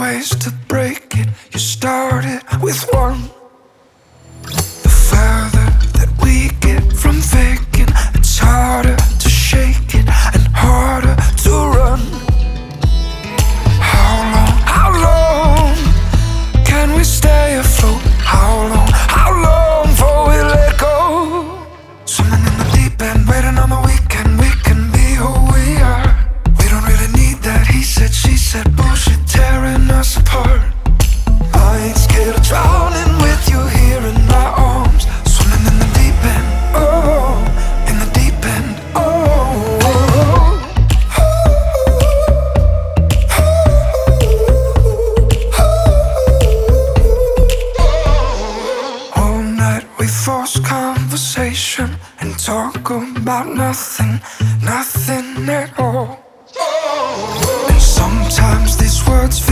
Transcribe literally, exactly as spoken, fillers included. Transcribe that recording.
ways to break it. You started with one. The further that we get from faking, it's harder to shake it and harder to run. How long, how long can we stay afloat? How long, how long before we let go? Swimming in the deep end, waiting on the weekend. We can be who we are. We don't really need that he said, she said bullshit tearing us apart. I ain't scared of drowning with you here in my arms. Swimming in the deep end, oh, in the deep end, oh, oh, oh. All night we force conversation and talk about nothing, nothing at all. And sometimes these words